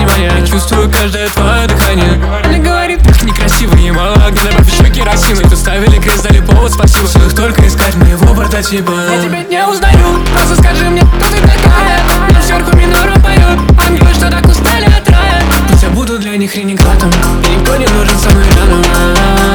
внимание. Я чувствую каждое твое дыхание. Мне говорит, ты некрасивый и мало огня. Добавь еще керосина. Тут ставили крест, дали повод, спасибо. Стоит только искать моего прототипа. Я тебя не узнаю, просто скажи мне, кто ты такая. Мне сверху минором поет, ангелы, что так устали от рая. Пусть я буду для них ренегатом, и никто не нужен со мной рядом.